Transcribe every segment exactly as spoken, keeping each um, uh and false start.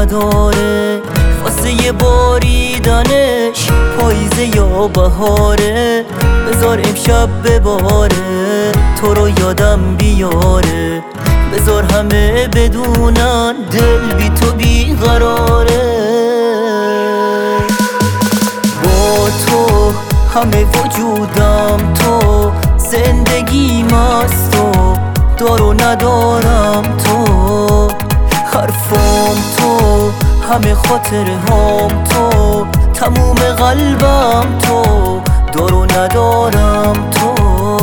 نداره، واسه یه باریدنش پاییزه یا بهاره. بذار امشب بباره، تو رو یادم بیاره، بذار همه بدونن دل بی تو بیقراره. با تو همه وجودم تو، زندگیم از تو، دار و ندارم تو. حرفام تو، همه خاطره هم تو، تموم قلبم تو، دار و ندارم تو.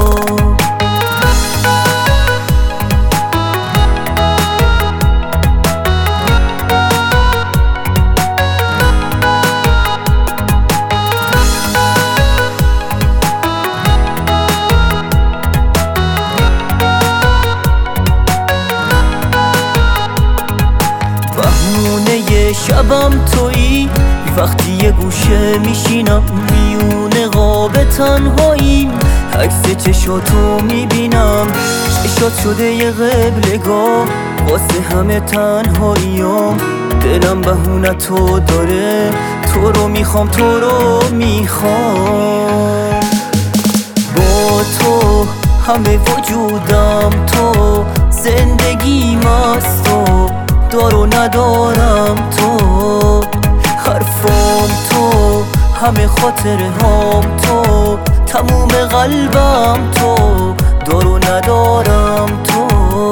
بهونه شبم تویی، وقتی یه گوشه میشینم میونه قاب تنهاییم، عکس چشاتو میبینم، چشات شده یه قبلگاه واسه همه تنهاییام. دلم بهونه تو داره، تو رو میخوام، تو رو میخوام. با تو همه وجودم تو، زندگیم از تو، دار و ندارم تو. حرفام تو، همه خاطره هم تو، تموم قلبم تو، دار و ندارم تو.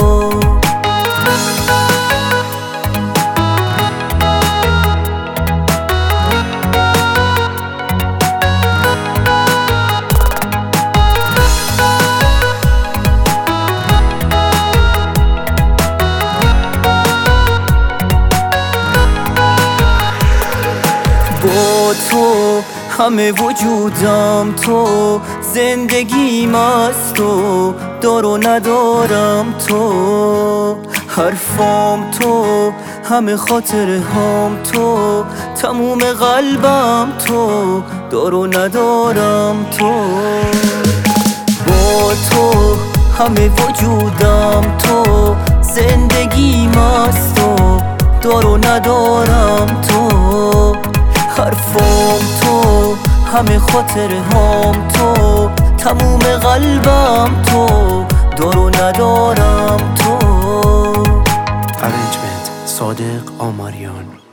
با تو همه وجودم تو، زندگیم از تو، دار و ندارم تو. حرفام تو، همه خاطره هم تو، تموم قلبم تو، دار و ندارم تو. با تو همه وجودم تو، زندگیم از تو، دار و ندارم تو. حرفام تو، همه خاطره هم تو، تموم قلبم تو، دار و ندارم تو. Arrangement صادق آماریان.